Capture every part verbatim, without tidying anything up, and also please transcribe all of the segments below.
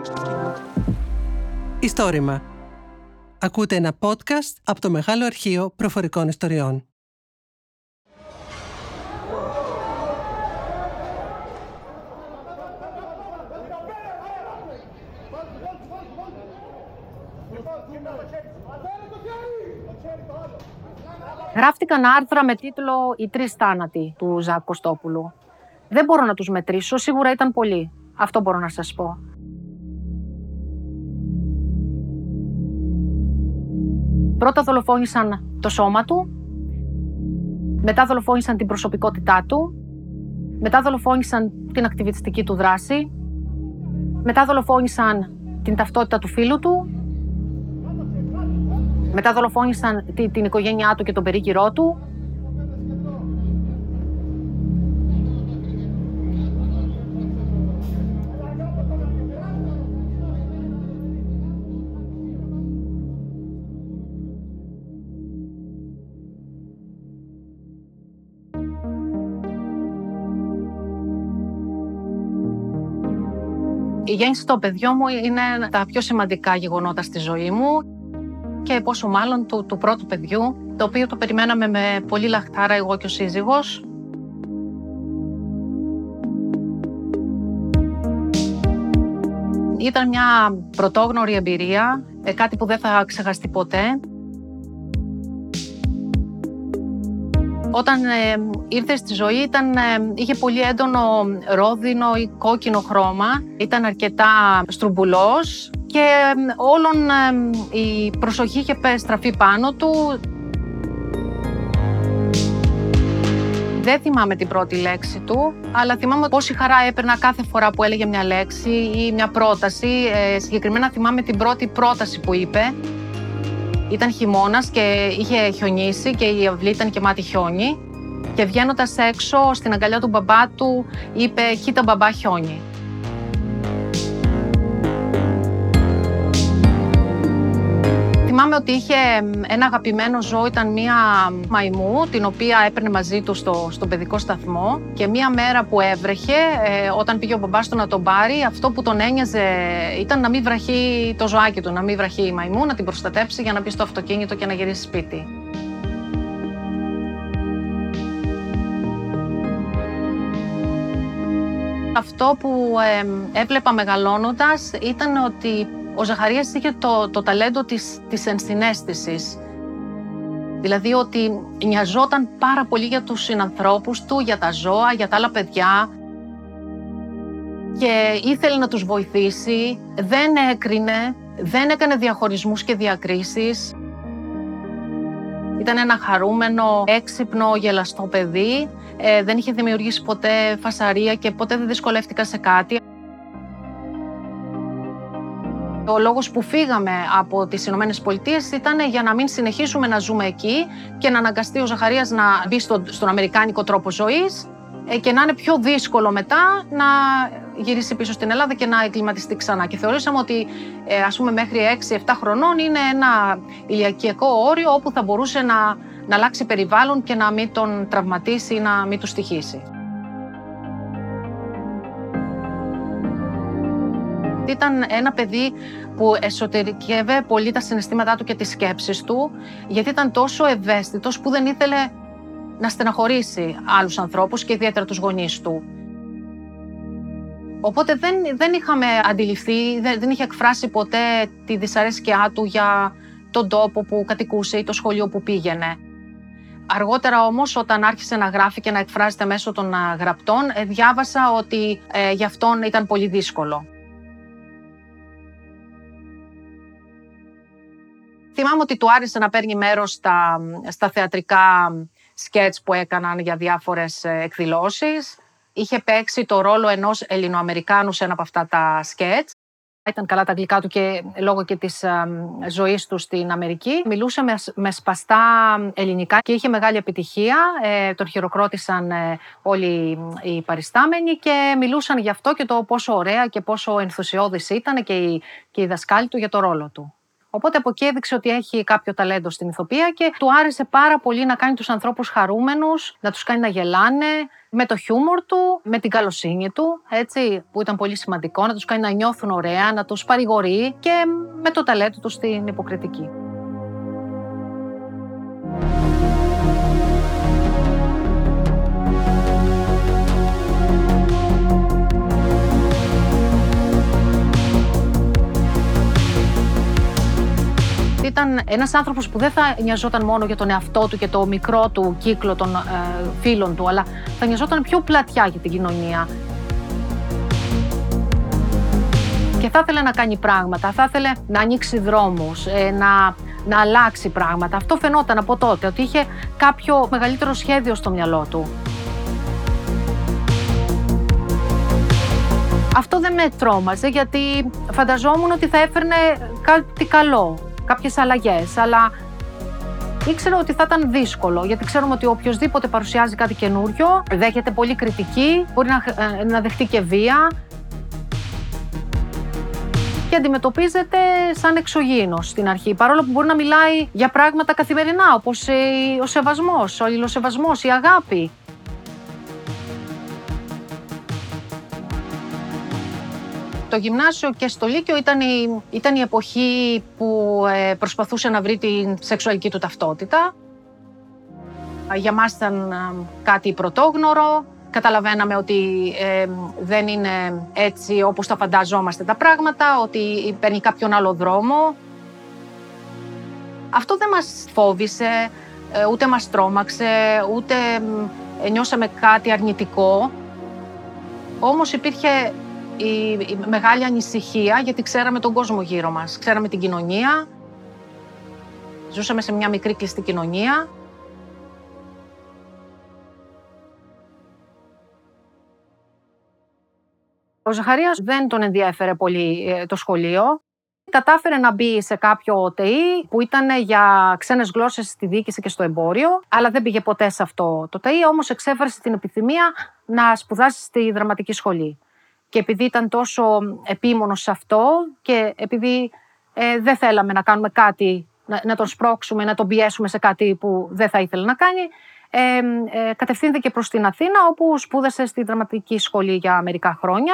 Ιστόρημα. Ακούτε ένα podcast από το Μεγάλο Αρχείο Προφορικών Ιστοριών. Γράφτηκαν άρθρα με τίτλο «Οι τρεις θάνατοι» του Ζακ Κωστόπουλου. Δεν μπορώ να τους μετρήσω, σίγουρα ήταν πολλοί. Αυτό μπορώ να σας πω. Πρώτα δολοφόνησαν το σώμα του, μετά δολοφόνησαν την προσωπικότητά του, μετά δολοφόνησαν την ακτιβιστική του δράση, μετά δολοφόνησαν την ταυτότητα του φίλου του, μετά δολοφόνησαν την, την οικογένειά του και τον περίγυρό του. Η γέννηση των παιδιών μου είναι τα πιο σημαντικά γεγονότα στη ζωή μου και πόσο μάλλον του, του πρώτου παιδιού, το οποίο το περιμέναμε με πολύ λαχτάρα εγώ και ο σύζυγος. Ήταν μια πρωτόγνωρη εμπειρία, κάτι που δεν θα ξεχαστεί ποτέ. Όταν ε, ήρθε στη ζωή ήταν, ε, είχε πολύ έντονο ρόδινο ή κόκκινο χρώμα, ήταν αρκετά στρουμπουλός και ε, όλον ε, η προσοχή είχε στραφεί πάνω του. Δεν θυμάμαι την πρώτη λέξη του, αλλά θυμάμαι πόση χαρά έπαιρνα κάθε φορά που έλεγε μια λέξη ή μια πρόταση. Ε, συγκεκριμένα θυμάμαι την πρώτη πρόταση που είπε. Ήταν χειμώνας και είχε χιονίσει και η αυλή ήταν γεμάτη χιόνι και βγαίνοντας έξω στην αγκαλιά του μπαμπά του είπε «Κοίτα μπαμπά, χιόνι». Θυμάμαι ότι είχε ένα αγαπημένο ζώο, ήταν μία μαϊμού, την οποία έπαιρνε μαζί του στο, στον παιδικό σταθμό και μία μέρα που έβρεχε, ε, όταν πήγε ο μπαμπάς του να τον πάρει, αυτό που τον ένοιαζε ήταν να μην βραχεί το ζωάκι του, να μην βραχεί η μαϊμού, να την προστατέψει για να μπει στο αυτοκίνητο και να γυρίσει σπίτι. Αυτό που ε, έβλεπα μεγαλώνοντας ήταν ότι ο Ζαχαρίας είχε το, το ταλέντο της, της ενσυναίσθησης. Δηλαδή ότι νοιαζόταν πάρα πολύ για τους συνανθρώπους του, για τα ζώα, για τα άλλα παιδιά και ήθελε να τους βοηθήσει, δεν έκρινε, δεν έκανε διαχωρισμούς και διακρίσεις. Ήταν ένα χαρούμενο, έξυπνο, γελαστό παιδί, ε, δεν είχε δημιουργήσει ποτέ φασαρία και ποτέ δεν δυσκολεύτηκα σε κάτι. Ο λόγος που φύγαμε από τις Ηνωμένες Πολιτείες ήταν για να μην συνεχίσουμε να ζούμε εκεί και να αναγκαστεί ο Ζαχαρίας να μπει στο, στον αμερικάνικο τρόπο ζωής και να είναι πιο δύσκολο μετά να γυρίσει πίσω στην Ελλάδα και να εγκληματιστεί ξανά. Και θεωρήσαμε ότι ας πούμε μέχρι έξι εφτά χρονών είναι ένα ηλικιακό όριο όπου θα μπορούσε να, να αλλάξει περιβάλλον και να μην τον τραυματίσει ή να μην του στοιχήσει. Ήταν ένα παιδί που εσωτερικεύε πολύ τα συναισθήματά του και τις σκέψεις του, γιατί ήταν τόσο ευαίσθητος που δεν ήθελε να στεναχωρήσει άλλους ανθρώπους και ιδιαίτερα τους γονείς του. Οπότε δεν, δεν είχαμε αντιληφθεί, δεν, δεν είχε εκφράσει ποτέ τη δυσαρέσκειά του για τον τόπο που κατοικούσε ή το σχολείο που πήγαινε. Αργότερα όμως, όταν άρχισε να γράφει και να εκφράζεται μέσω των γραπτών, διάβασα ότι ε, για αυτόν ήταν πολύ δύσκολο. Θυμάμαι ότι του άρεσε να παίρνει μέρος στα, στα θεατρικά σκέτς που έκαναν για διάφορες εκδηλώσεις. Είχε παίξει το ρόλο ενός Ελληνοαμερικάνου σε ένα από αυτά τα σκέτς. Ήταν καλά τα αγγλικά του και λόγω και της α, ζωής του στην Αμερική. Μιλούσε με, με σπαστά ελληνικά και είχε μεγάλη επιτυχία. Ε, τον χειροκρότησαν ε, όλοι οι παριστάμενοι και μιλούσαν γι' αυτό και το πόσο ωραία και πόσο ενθουσιώδης ήταν και οι, και οι δασκάλοι του για το ρόλο του. Οπότε από εκεί έδειξε ότι έχει κάποιο ταλέντο στην ηθοποιία και του άρεσε πάρα πολύ να κάνει τους ανθρώπους χαρούμενους, να τους κάνει να γελάνε, με το χιούμορ του, με την καλοσύνη του, έτσι, που ήταν πολύ σημαντικό, να τους κάνει να νιώθουν ωραία, να τους παρηγορεί και με το ταλέντο του στην υποκριτική. Ήταν ένας άνθρωπος που δεν θα νοιαζόταν μόνο για τον εαυτό του και το μικρό του κύκλο των ε, φίλων του, αλλά θα νοιαζόταν πιο πλατιά για την κοινωνία. Και θα ήθελε να κάνει πράγματα, θα ήθελε να ανοίξει δρόμους, ε, να, να αλλάξει πράγματα. Αυτό φαινόταν από τότε, ότι είχε κάποιο μεγαλύτερο σχέδιο στο μυαλό του. Αυτό δεν με τρόμαζε, γιατί φανταζόμουν ότι θα έφερνε κάτι καλό, κάποιες αλλαγές, αλλά ήξερα ότι θα ήταν δύσκολο, γιατί ξέρουμε ότι οποιοσδήποτε παρουσιάζει κάτι καινούριο δέχεται πολύ κριτική, μπορεί να, να δεχτεί και βία και αντιμετωπίζεται σαν εξωγήινος στην αρχή, παρόλο που μπορεί να μιλάει για πράγματα καθημερινά, όπως ο σεβασμός, ο αλληλοσεβασμός, η αγάπη. Το γυμνάσιο και στο λύκειο ήταν η, ήταν η εποχή που ε, προσπαθούσε να βρει την σεξουαλική του ταυτότητα. Για μας ήταν ε, κάτι πρωτόγνωρο. Καταλαβαίναμε ότι ε, δεν είναι έτσι όπως τα φανταζόμαστε τα πράγματα, ότι παίρνει κάποιον άλλο δρόμο. Αυτό δεν μας φόβησε, ε, ούτε μας τρόμαξε, ούτε ε, νιώσαμε κάτι αρνητικό. Όμως υπήρχε η, η μεγάλη ανησυχία, γιατί ξέραμε τον κόσμο γύρω μας, ξέραμε την κοινωνία. Ζούσαμε σε μια μικρή κλειστή κοινωνία. Ο Ζαχαρίας δεν τον ενδιέφερε πολύ το σχολείο. Κατάφερε να μπει σε κάποιο ΤΕΙ που ήταν για ξένες γλώσσες στη διοίκηση και στο εμπόριο, αλλά δεν πήγε ποτέ σε αυτό το ΤΕΙ, όμως εξέφρασε την επιθυμία να σπουδάσει στη δραματική σχολή. Και επειδή ήταν τόσο επίμονος σε αυτό και επειδή ε, δεν θέλαμε να κάνουμε κάτι, να, να τον σπρώξουμε, να τον πιέσουμε σε κάτι που δεν θα ήθελε να κάνει, ε, ε, κατευθύνθηκε προς την Αθήνα, όπου σπούδασε στη δραματική σχολή για μερικά χρόνια.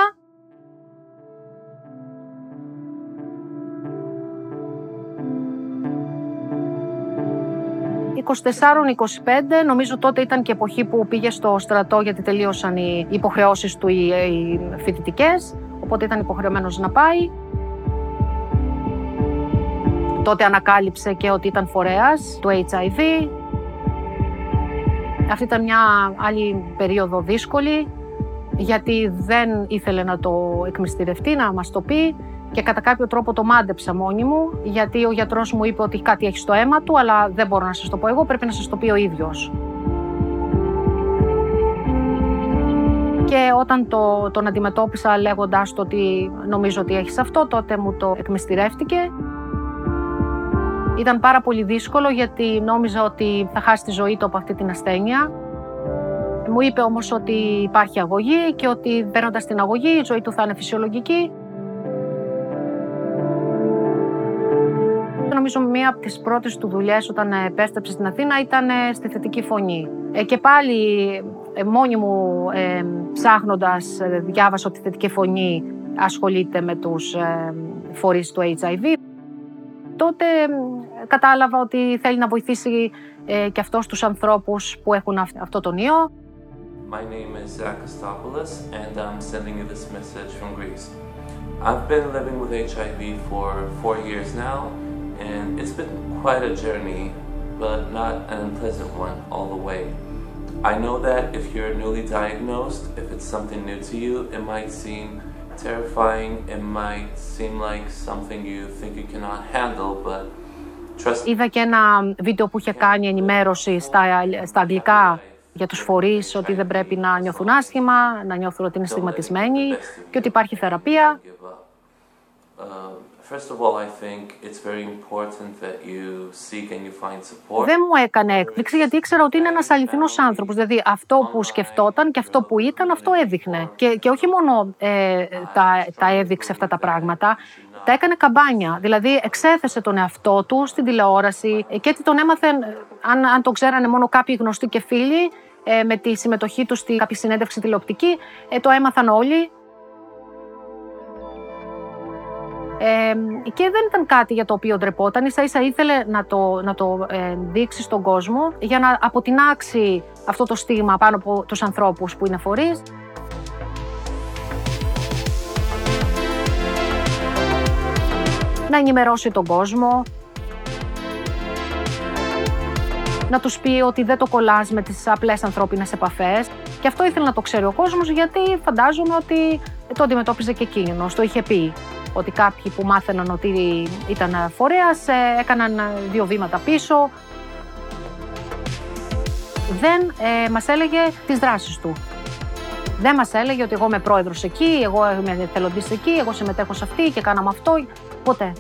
είκοσι τέσσερα είκοσι πέντε, νομίζω τότε ήταν και εποχή που πήγε στο στρατό, γιατί τελείωσαν οι υποχρεώσεις του οι, οι φοιτητικές, οπότε ήταν υποχρεωμένος να πάει. Τότε ανακάλυψε και ότι ήταν φορέας του έιτς άι βι. Αυτή ήταν μια άλλη περίοδο δύσκολη, γιατί δεν ήθελε να το εκμυστηρευτεί, να μας το πει. Και κατά κάποιο τρόπο το μάντεψα μόνη μου, γιατί ο γιατρός μου είπε ότι κάτι έχει στο αίμα του, αλλά δεν μπορώ να σας το πω εγώ, πρέπει να σας το πει ο ίδιος. Και όταν το, τον αντιμετώπισα λέγοντας το ότι νομίζω ότι έχεις αυτό, τότε μου το εκμυστηρεύτηκε. Ήταν πάρα πολύ δύσκολο, γιατί νόμιζα ότι θα χάσει τη ζωή του από αυτή την ασθένεια. Μου είπε όμως ότι υπάρχει αγωγή και ότι παίρνοντας την αγωγή η ζωή του θα είναι φυσιολογική. Νομίζω μία από τις πρώτες του δουλειές όταν επέστρεψε στην Αθήνα ήταν στη Θετική Φωνή. Ε, και πάλι ε, μόνη μου ε, ψάχνοντας ε, διάβασα ότι η Θετική Φωνή ασχολείται με τους ε, φορείς του έιτς άι βι. Τότε ε, κατάλαβα ότι θέλει να βοηθήσει ε, και αυτός τους ανθρώπους που έχουν αυ- αυτό τον ιό. My name is Zach Kostopoulos and I'm sending you this message from Greece. I've been living with έιτς άι βι for four years now. And it's been quite a journey, but not an unpleasant one all the way. I know that if you're newly diagnosed, if it's something new to you, it might seem terrifying, it might seem like something you think you cannot handle, but trust me. Είδα και ένα βίντεο που είχε κάνει ενημέρωση στα, στα αγγλικά για τους φορείς, ότι δεν πρέπει να νιώθουν άσχημα, να νιώθουν ότι είναι στιγματισμένοι και ότι υπάρχει θεραπεία. First of all, I think it's very important that you seek and you find support. Δεν μου έκανε έκπληξη γιατί ήξερα ότι είναι ένας αληθινός άνθρωπος. Δηλαδή αυτό που σκεφτόταν και αυτό που ήταν, αυτό έδειχνε. Και, και όχι μόνο ε, τα, τα έδειξε αυτά τα πράγματα, τα έκανε καμπάνια. Δηλαδή εξέθεσε τον εαυτό του στην τηλεόραση και έτσι τον έμαθαν, αν, αν το ξέρανε μόνο κάποιοι γνωστοί και φίλοι, ε, με τη συμμετοχή του στη κάποια συνέντευξη τηλεοπτική, ε, το έμαθαν όλοι. Ε, και δεν ήταν κάτι για το οποίο ντρεπόταν, ίσα ίσα ήθελε να το, να το ε, δείξει στον κόσμο για να αποτινάξει αυτό το στίγμα πάνω από τους ανθρώπους που είναι φορείς. Να ενημερώσει τον κόσμο, να τους πει ότι δεν το κολλάς με τις απλές ανθρώπινες επαφές. Και αυτό ήθελε να το ξέρει ο κόσμος, γιατί φαντάζομαι ότι το αντιμετώπιζε και εκείνος, το είχε πει. Ότι κάποιοι που μάθαιναν ότι ήταν φορέας έκαναν δύο βήματα πίσω. Δεν ε, μας έλεγε τις δράσεις του. Δεν μας έλεγε ότι εγώ είμαι πρόεδρος εκεί, εγώ είμαι εθελοντής εκεί, εγώ συμμετέχω σε αυτή και κάναμε αυτό. Ποτέ.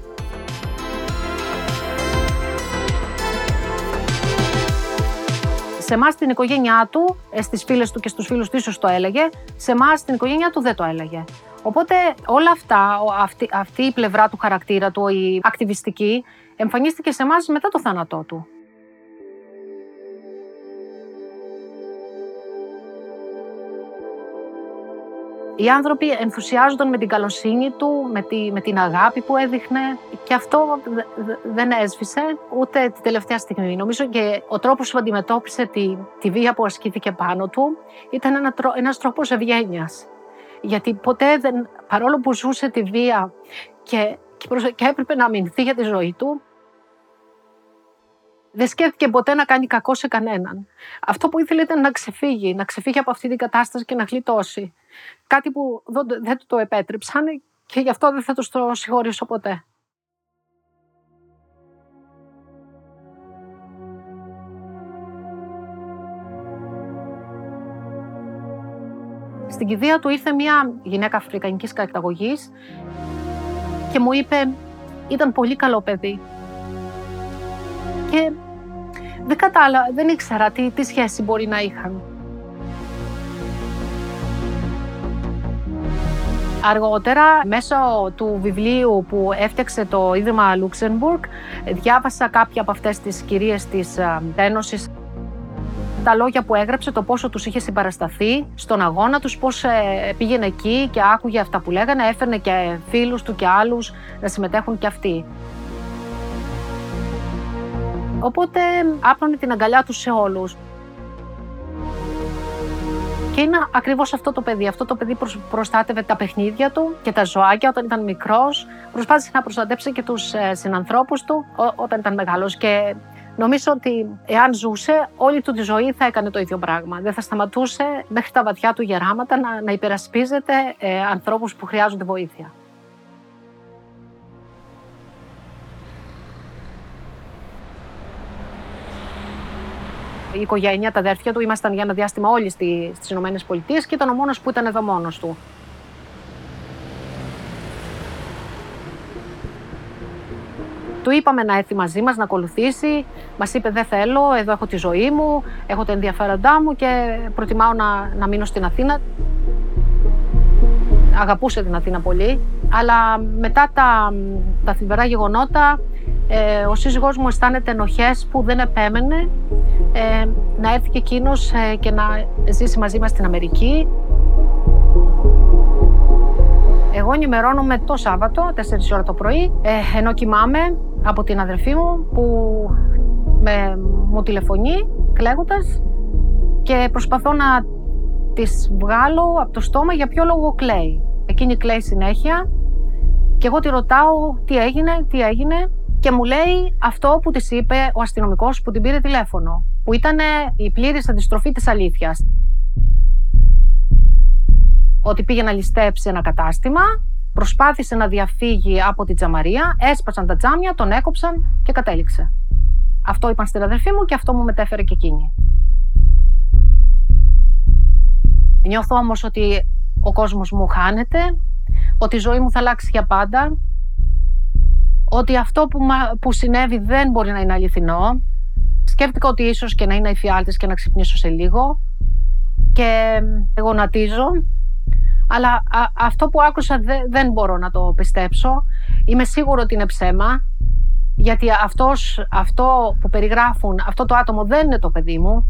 Σε εμάς την οικογένειά του, στις φίλες του και στους φίλους του ίσως το έλεγε, σε εμάς την οικογένειά του δεν το έλεγε. Οπότε όλα αυτά, αυτή, αυτή η πλευρά του χαρακτήρα του, η ακτιβιστική, εμφανίστηκε σε εμάς μετά το θάνατό του. Οι άνθρωποι ενθουσιάζονταν με την καλοσύνη του, με, τη, με την αγάπη που έδειχνε και αυτό δεν έσβησε ούτε την τελευταία στιγμή. Νομίζω και ο τρόπος που αντιμετώπισε τη, τη βία που ασκήθηκε πάνω του ήταν ένα, ένας τρόπος ευγένειας. Γιατί ποτέ δεν, παρόλο που ζούσε τη βία και, και, προσ, και έπρεπε να αμυνθεί για τη ζωή του, δεν σκέφτηκε ποτέ να κάνει κακό σε κανέναν. Αυτό που ήθελε ήταν να ξεφύγει, να ξεφύγει από αυτή την κατάσταση και να γλιτώσει. Κάτι που δεν του το επέτρεψαν και γι' αυτό δεν θα του το συγχωρήσω ποτέ. Στην κηδεία του ήρθε μια γυναίκα αφρικανικής καταγωγής και μου είπε, ήταν πολύ καλό παιδί. Και δεν κατάλαβα, δεν ήξερα τι, τι σχέση μπορεί να είχαν. Αργότερα, μέσω του βιβλίου που έφτιαξε το Ίδρυμα Λούξεμμπουργκ, διάβασα κάποια από αυτές τις κυρίες της Ένωσης. Τα λόγια που έγραψε, το πόσο τους είχε συμπαρασταθεί στον αγώνα τους, πώς πήγαινε εκεί και άκουγε αυτά που λέγανε, έφερνε και φίλους του και άλλους να συμμετέχουν και αυτοί. Οπότε άπλωνε την αγκαλιά του σε όλους. Και είναι ακριβώς αυτό το παιδί. Αυτό το παιδί προστάτευε τα παιχνίδια του και τα ζωάκια όταν ήταν μικρός. Προσπάθησε να προστατέψει και τους συνανθρώπους του όταν ήταν μεγάλος. Και νομίζω ότι εάν ζούσε, όλη του τη ζωή θα έκανε το ίδιο πράγμα. Δεν θα σταματούσε μέχρι τα βαθιά του γεράματα να, να υπερασπίζεται ε, ανθρώπους που χρειάζονται βοήθεια. Η οικογένεια, τα αδέρφια του, ήμασταν για ένα διάστημα όλοι στις Ηνωμένες Πολιτείες και ήταν ο μόνος που ήταν εδώ μόνος του. Του είπαμε να έρθει μαζί μας, να ακολουθήσει. Μας είπε δεν θέλω, εδώ έχω τη ζωή μου, έχω τα ενδιαφέροντά μου και προτιμάω να, να μείνω στην Αθήνα. Αγαπούσε την Αθήνα πολύ, αλλά μετά τα, τα θλιβερά γεγονότα, ε, ο σύζυγός μου αισθάνεται ενοχές που δεν επέμενε ε, να έρθει και εκείνος ε, και να ζήσει μαζί μας στην Αμερική. Εγώ ενημερώνομαι το Σάββατο, τέσσερις ώρα το πρωί, ε, ενώ κοιμάμαι από την αδερφή μου που με, μου τηλεφωνεί κλαίγοντας και προσπαθώ να της βγάλω από το στόμα για ποιο λόγο κλαίει. Εκείνη κλαίει συνέχεια και εγώ τη ρωτάω τι έγινε, τι έγινε και μου λέει αυτό που της είπε ο αστυνομικός που την πήρε τηλέφωνο, που ήταν η πλήρης αντιστροφή της αλήθειας. Ότι πήγε να ληστέψει ένα κατάστημα, προσπάθησε να διαφύγει από την τζαμαρία, έσπασαν τα τζάμια, τον έκοψαν και κατέληξε. Αυτό είπαν στην αδερφή μου και αυτό μου μετέφερε και εκείνη. Νιώθω όμως ότι ο κόσμος μου χάνεται, ότι η ζωή μου θα αλλάξει για πάντα, ότι αυτό που, που συνέβη δεν μπορεί να είναι αληθινό. Σκέφτηκα ότι ίσως και να είναι εφιάλτης και να ξυπνήσω σε λίγο και γονατίζω, αλλά α, αυτό που άκουσα δε, δεν μπορώ να το πιστέψω. Είμαι σίγουρο ότι είναι ψέμα, γιατί αυτός, αυτό που περιγράφουν, αυτό το άτομο δεν είναι το παιδί μου.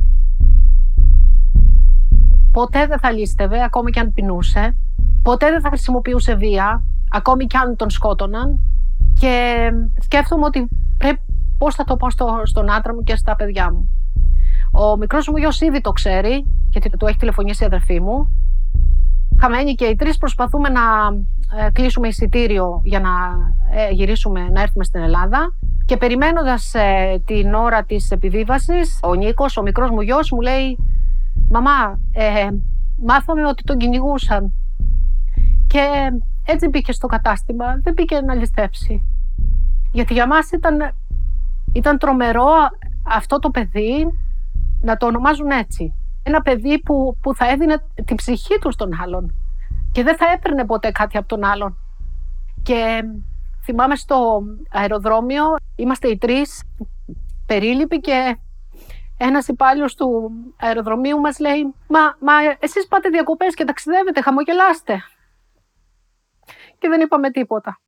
Ποτέ δεν θα λύστευε, ακόμη και αν πεινούσε. Ποτέ δεν θα χρησιμοποιούσε βία, ακόμη και αν τον σκότωναν. Και σκέφτομαι ότι πρέπει, πώς θα το πω στο, στον άντρα μου και στα παιδιά μου. Ο μικρός μου γιος ήδη το ξέρει, γιατί του έχει τηλεφωνήσει η αδερφή μου. Χαμένοι και οι τρεις προσπαθούμε να ε, κλείσουμε εισιτήριο για να ε, γυρίσουμε, να έρθουμε στην Ελλάδα. Και περιμένοντας ε, την ώρα της επιβίβασης, ο Νίκος, ο μικρός μου γιος, μου λέει «Μαμά, ε, μάθαμε ότι τον κυνηγούσαν». Και έτσι μπήκε στο κατάστημα, δεν μπήκε να ληστέψει. Γιατί για μας ήταν, ήταν τρομερό αυτό το παιδί να το ονομάζουν έτσι. Ένα παιδί που, που θα έδινε την ψυχή του στον άλλον και δεν θα έπαιρνε ποτέ κάτι από τον άλλον. Και θυμάμαι στο αεροδρόμιο, είμαστε οι τρεις περίληποι και ένας υπάλληλος του αεροδρομίου μας λέει «Μα, μα εσείς πάτε διακοπές και ταξιδεύετε, χαμογελάστε». Και δεν είπαμε τίποτα.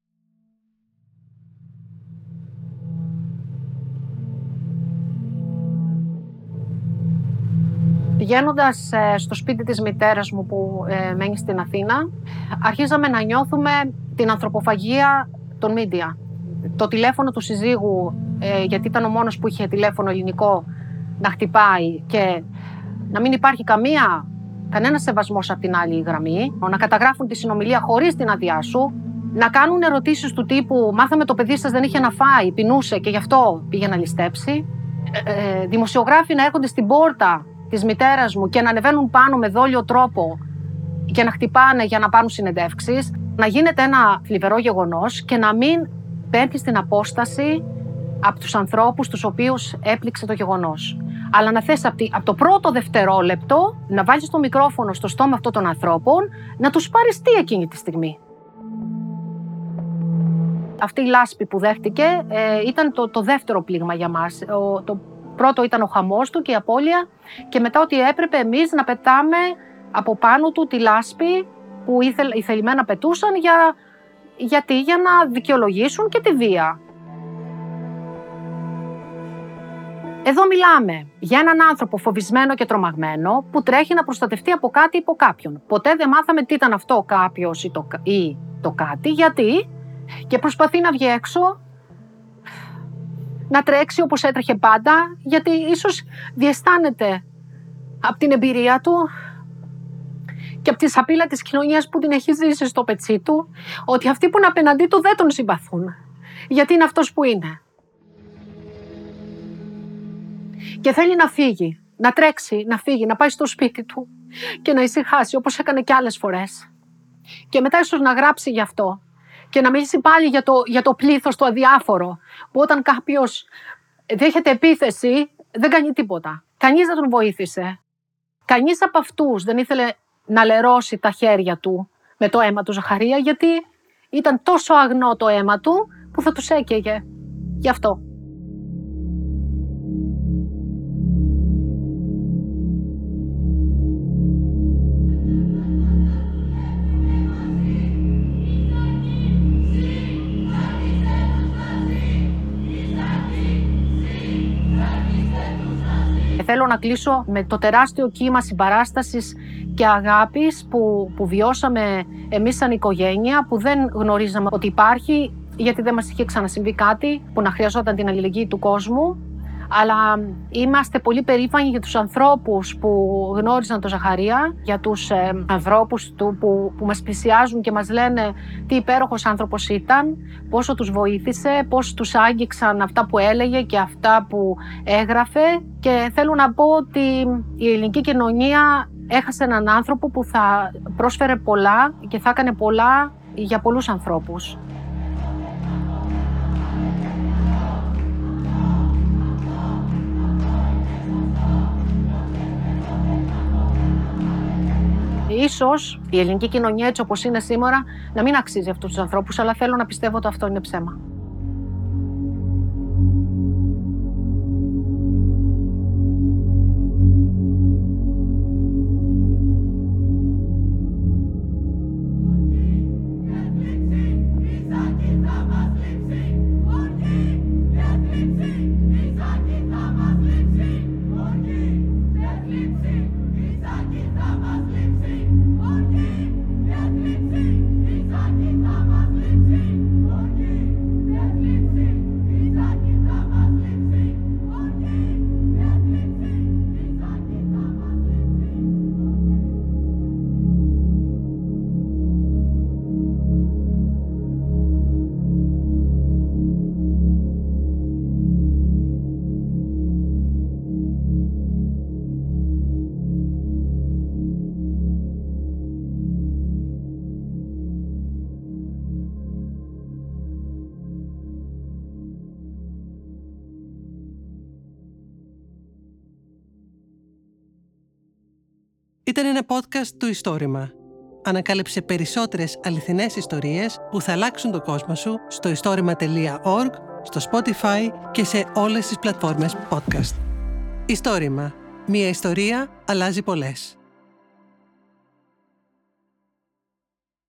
Πηγαίνοντας ε, στο σπίτι της μητέρας μου που ε, μένει στην Αθήνα, αρχίζαμε να νιώθουμε την ανθρωποφαγία των media. Το τηλέφωνο του συζύγου, ε, γιατί ήταν ο μόνος που είχε τηλέφωνο ελληνικό, να χτυπάει και να μην υπάρχει καμία, κανένα σεβασμός από την άλλη γραμμή, να καταγράφουν τη συνομιλία χωρίς την άδειά σου, να κάνουν ερωτήσεις του τύπου «Μάθαμε το παιδί σας δεν είχε να φάει, πεινούσε και γι' αυτό πήγε να ληστέψει». Ε, ε, δημοσιογράφοι να έρχονται στην πόρτα της μητέρας μου και να ανεβαίνουν πάνω με δόλιο τρόπο και να χτυπάνε για να πάρουν συνεντεύξεις, να γίνεται ένα θλιβερό γεγονός και να μην παίρνει στην απόσταση από τους ανθρώπους τους οποίους έπληξε το γεγονός. Αλλά να θες από το πρώτο δευτερόλεπτο να βάλεις το μικρόφωνο στο στόμα αυτών των ανθρώπων, να τους πάρεις τι εκείνη τη στιγμή. Αυτή η λάσπη που δέχτηκε ε, ήταν το, το δεύτερο πλήγμα για μας. Ο, το πρώτο ήταν ο χαμός του και η απώλεια και μετά ότι έπρεπε εμείς να πετάμε από πάνω του τη λάσπη που ήθελ, οι θελημένα πετούσαν για, γιατί, για να δικαιολογήσουν και τη βία. Εδώ μιλάμε για έναν άνθρωπο φοβισμένο και τρομαγμένο που τρέχει να προστατευτεί από κάτι ή από κάποιον. Ποτέ δεν μάθαμε τι ήταν αυτό ο κάποιος ή το, ή το κάτι, γιατί και προσπαθεί να βγει έξω, να τρέξει όπως έτρεχε πάντα, γιατί ίσως διαισθάνεται από την εμπειρία του και από τη σαπίλα της κοινωνίας που την έχει ζήσει στο πετσί του, ότι αυτοί που είναι απέναντί του δεν τον συμπαθούν, γιατί είναι αυτός που είναι. Και θέλει να φύγει, να τρέξει, να φύγει, να πάει στο σπίτι του και να ησυχάσει όπως έκανε και άλλες φορές. Και μετά ίσως να γράψει γι' αυτό και να μιλήσει πάλι για το, για το πλήθος, το αδιάφορο, που όταν κάποιος δέχεται επίθεση δεν κάνει τίποτα. Κανείς δεν τον βοήθησε. Κανείς από αυτούς δεν ήθελε να λερώσει τα χέρια του με το αίμα του Ζαχαρία, γιατί ήταν τόσο αγνό το αίμα του που θα τους έκαιγε. Γι' αυτό. Θέλω να κλείσω με το τεράστιο κύμα συμπαράστασης και αγάπης που, που βιώσαμε εμείς σαν οικογένεια, που δεν γνωρίζαμε ότι υπάρχει, γιατί δεν μας είχε ξανασυμβεί κάτι που να χρειαζόταν την αλληλεγγύη του κόσμου. Αλλά είμαστε πολύ περήφανοι για τους ανθρώπους που γνώριζαν τον Ζαχαρία, για τους ε, ανθρώπους του που, που μας πλησιάζουν και μας λένε τι υπέροχος άνθρωπος ήταν, πόσο τους βοήθησε, πώς τους άγγιξαν αυτά που έλεγε και αυτά που έγραφε. Και θέλω να πω ότι η ελληνική κοινωνία έχασε έναν άνθρωπο που θα πρόσφερε πολλά και θα έκανε πολλά για πολλούς ανθρώπους. ίσως η ελληνική κοινωνία έτσι όπως είναι σήμερα να μην αξίζει αυτούς τους ανθρώπους, αλλά θέλω να πιστεύω ότι αυτό είναι ψέμα. Ήταν ένα podcast του Ιστόρημα. Ανακάλυψε περισσότερες αληθινές ιστορίες που θα αλλάξουν τον κόσμο σου στο ιστόρημα τελεία org, στο Spotify και σε όλες τις πλατφόρμες podcast. Ιστόρημα. Μία ιστορία αλλάζει πολλές.